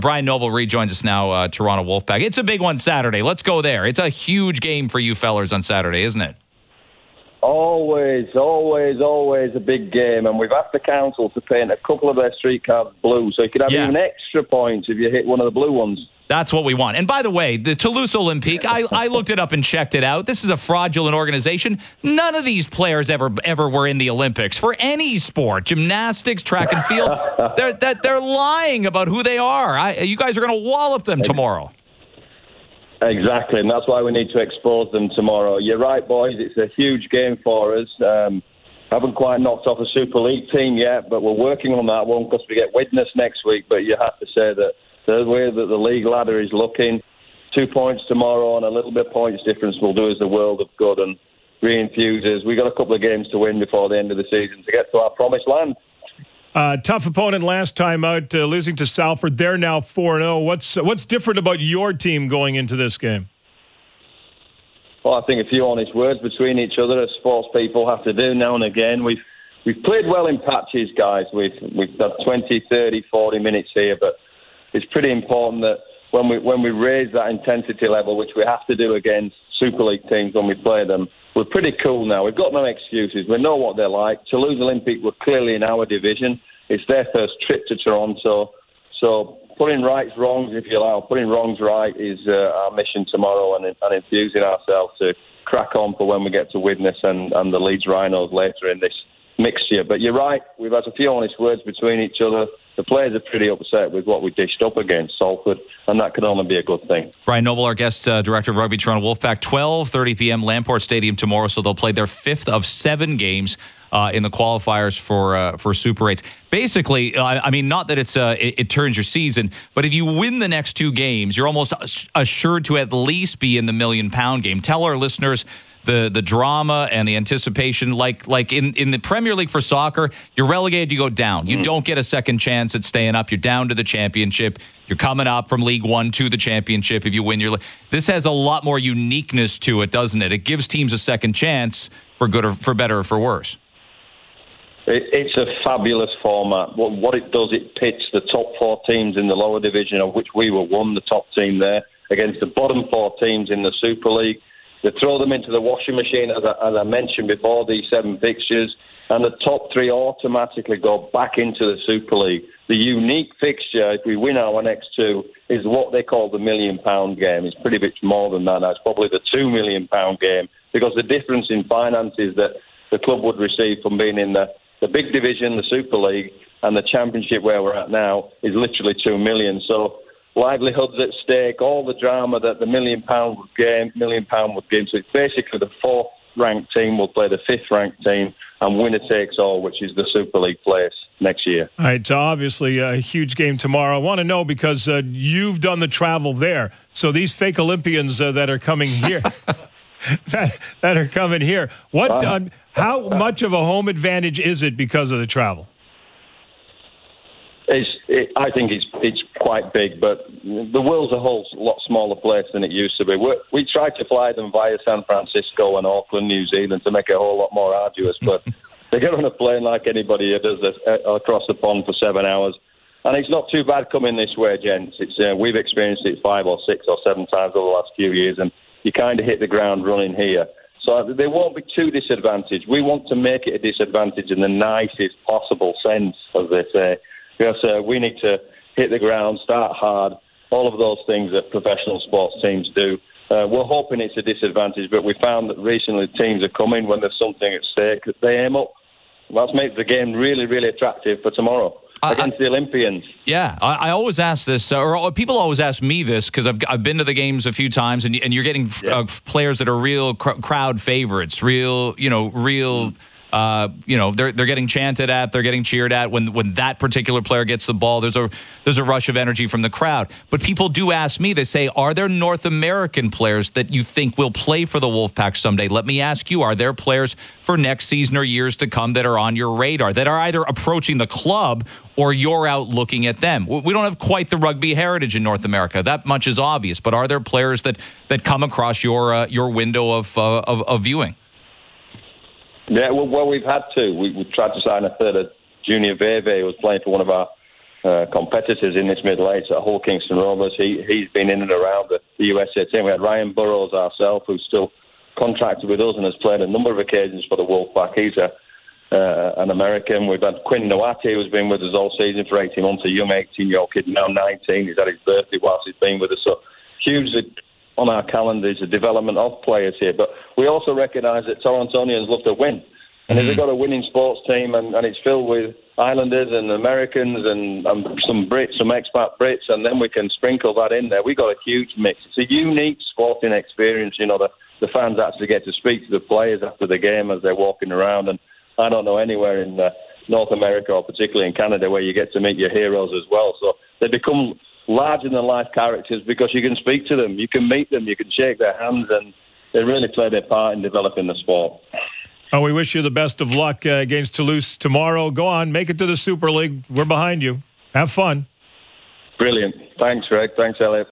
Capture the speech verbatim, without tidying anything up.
Brian Noble rejoins us now, uh, Toronto Wolfpack. It's a big one Saturday. Let's go there. It's a huge game for you fellers on Saturday, isn't it? Always, always, always a big game. And we've asked the council to paint a couple of their streetcars blue, so you could have Yeah. even extra points if you hit one of the blue ones. That's what we want. And by the way, the Toulouse Olympique, I, I looked it up and checked it out. This is a fraudulent organization. None of these players ever ever were in the Olympics for any sport, gymnastics, track and field. They're that they're lying about who they are. I, you guys are going to wallop them tomorrow. Exactly, and that's why we need to expose them tomorrow. You're right, boys. It's a huge game for us. Um, haven't quite knocked off a Super League team yet, but we're working on that one because we get Widnes next week. But you have to say that the way that the league ladder is looking, two points tomorrow and a little bit points difference will do us the world of good and re-infuse us. We've got a couple of games to win before the end of the season to get to our promised land. Uh, tough opponent last time out, uh, losing to Salford. They're now four and oh. What's, what's different about your team going into this game? Well, I think a few honest words between each other as sports people have to do now and again. We've we've played well in patches, guys. We've, we've got twenty, thirty, forty minutes here, but it's pretty important that when we when we raise that intensity level, which we have to do against Super League teams when we play them, we're pretty cool now. We've got no excuses. We know what they're like. Toulouse Olympique were clearly in our division. It's their first trip to Toronto. So putting rights wrongs, if you allow, putting wrongs right is uh, our mission tomorrow, and, and infusing ourselves to crack on for when we get to Widnes and, and the Leeds Rhinos later in this mixture. But you're right, we've had a few honest words between each other. The players are pretty upset with what we dished up against Salford, and that can only be a good thing. Brian Noble, our guest uh, director of rugby, Toronto Wolfpack, twelve thirty p.m. Lamport Stadium tomorrow, so they'll play their fifth of seven games uh, in the qualifiers for uh, for Super eights. Basically, uh, I mean, not that it's uh, it, it turns your season, but if you win the next two games, you're almost assured to at least be in the million-pound game. Tell our listeners the the drama and the anticipation, like like in, in the Premier League for soccer, you're relegated, you go down. You mm. don't get a second chance at staying up. You're down to the championship. You're coming up from League One to the championship if you win your... This has a lot more uniqueness to it, doesn't it? It gives teams a second chance for good or for better or for worse. It, it's a fabulous format. What, what it does, it pits the top four teams in the lower division, of which we were one, the top team there, against the bottom four teams in the Super League. They throw them into the washing machine, as I, as I mentioned before, these seven fixtures, and the top three automatically go back into the Super League. The unique fixture, if we win our next two, is what they call the million-pound game. It's pretty much more than that. It's probably the two million-pound game, because the difference in finances that the club would receive from being in the, the big division, the Super League, and the Championship where we're at now is literally two million. So livelihoods at stake, all the drama that the million pound would game, million pound would give. So it's basically the fourth ranked team will play the fifth ranked team, and winner takes all, which is the Super League place next year. All right, so obviously a huge game tomorrow. I want to know, because uh, you've done the travel there. So these fake Olympians uh, that are coming here, that, that are coming here, what, uh, how much of a home advantage is it because of the travel? It's, it, I think it's it's quite big, but the world's a whole lot smaller place than it used to be. We're, we tried to fly them via San Francisco and Auckland, New Zealand, to make it a whole lot more arduous, but they get on a plane like anybody who does this uh, across the pond for seven hours. And it's not too bad coming this way, gents. It's uh, we've experienced it five or six or seven times over the last few years, and you kind of hit the ground running here. So they won't be too disadvantaged. We want to make it a disadvantage in the nicest possible sense, as they say. Because uh, we need to hit the ground, start hard, all of those things that professional sports teams do. Uh, we're hoping it's a disadvantage, but we found that recently teams are coming when there's something at stake. They aim up. That's made the game really, really attractive for tomorrow against I, the Olympians. Yeah, I, I always ask this, or people always ask me this, because I've I've been to the games a few times, and, and you're getting yeah. uh, players that are real cr- crowd favorites, real, you know, real... Mm. Uh, you know, they're they're getting chanted at, they're getting cheered at when when that particular player gets the ball. There's a there's a rush of energy from the crowd. But people do ask me, they say, are there North American players that you think will play for the Wolfpack someday? Let me ask you, are there players for next season or years to come that are on your radar, that are either approaching the club or you're out looking at them? We don't have quite the rugby heritage in North America. That much is obvious. But are there players that that come across your uh, your window of, uh, of of viewing? Yeah, well, well, we've had to. We, we tried to sign a third of Junior Veve, who was playing for one of our uh, competitors in this middle age at Hull Kingston Rovers. He, he's been in and around the, the U S A team. We had Ryan Burrows ourselves, who's still contracted with us and has played a number of occasions for the Wolfpack. He's a, uh, an American. We've had Quinn Nwati, who's been with us all season for eighteen months, a young eighteen-year-old kid, now nineteen. He's had his birthday whilst he's been with us. So hugely on our calendar is the development of players here. But we also recognise that Torontonians love to win. And if they've got a winning sports team and, and it's filled with Islanders and Americans and, and some Brits, some expat Brits, and then we can sprinkle that in there, we've got a huge mix. It's a unique sporting experience. You know, the, the fans actually get to speak to the players after the game as they're walking around. And I don't know anywhere in uh, North America or particularly in Canada where you get to meet your heroes as well. So they become larger-than-life characters because you can speak to them, you can meet them, you can shake their hands, and they really play their part in developing the sport. Oh, we wish you the best of luck uh, against Toulouse tomorrow. Go on, make it to the Super League. We're behind you. Have fun. Brilliant. Thanks, Greg. Thanks, Elliot.